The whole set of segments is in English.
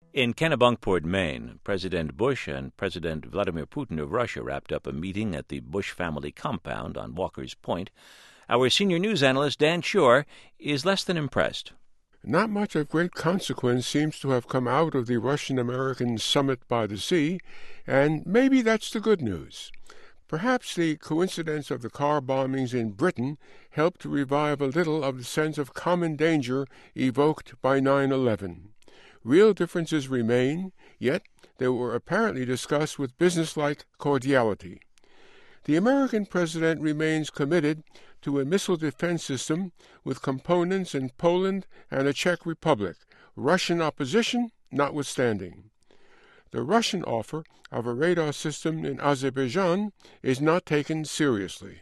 In Kennebunkport, Maine, President Bush and President Vladimir Putin of Russia wrapped up a meeting at the Bush family compound on Walker's Point. Our senior news analyst, Dan Shore, is less than impressed. Not much of great consequence seems to have come out of the Russian-American summit by the sea, and maybe that's the good news. Perhaps the coincidence of the car bombings in Britain helped to revive a little of the sense of common danger evoked by 9/11. Real differences remain, yet they were apparently discussed with businesslike cordiality. The American president remains committed to a missile defense system with components in Poland and the Czech Republic, Russian opposition notwithstanding. The Russian offer of a radar system in Azerbaijan is not taken seriously.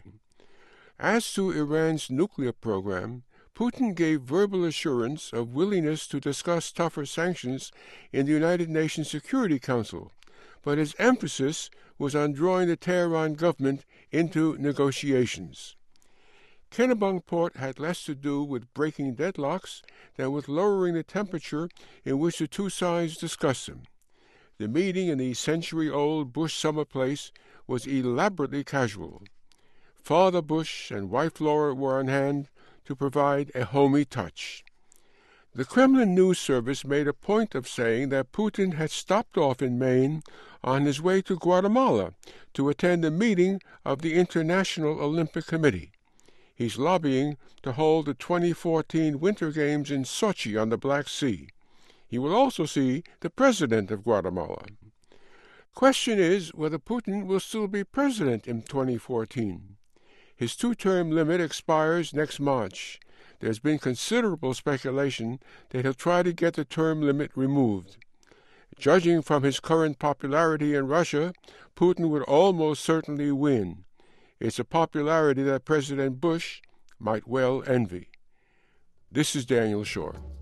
As to Iran's nuclear program, Putin gave verbal assurance of willingness to discuss tougher sanctions in the United Nations Security Council, but his emphasis was on drawing the Tehran government into negotiations. Kennebunkport had less to do with breaking deadlocks than with lowering the temperature in which the two sides discussed them. The meeting in the century-old Bush summer place was elaborately casual. Father Bush and wife Laura were on hand to provide a homey touch. The Kremlin news service made a point of saying that Putin had stopped off in Maine on his way to Guatemala to attend a meeting of the International Olympic Committee. He's lobbying to hold the 2014 Winter Games in Sochi on the Black Sea. He will also see the president of Guatemala. Question is whether Putin will still be president in 2014. His two-term limit expires next March. There's been considerable speculation that he'll try to get the term limit removed. Judging from his current popularity in Russia, Putin would almost certainly win. It's a popularity that President Bush might well envy. This is Daniel Shore.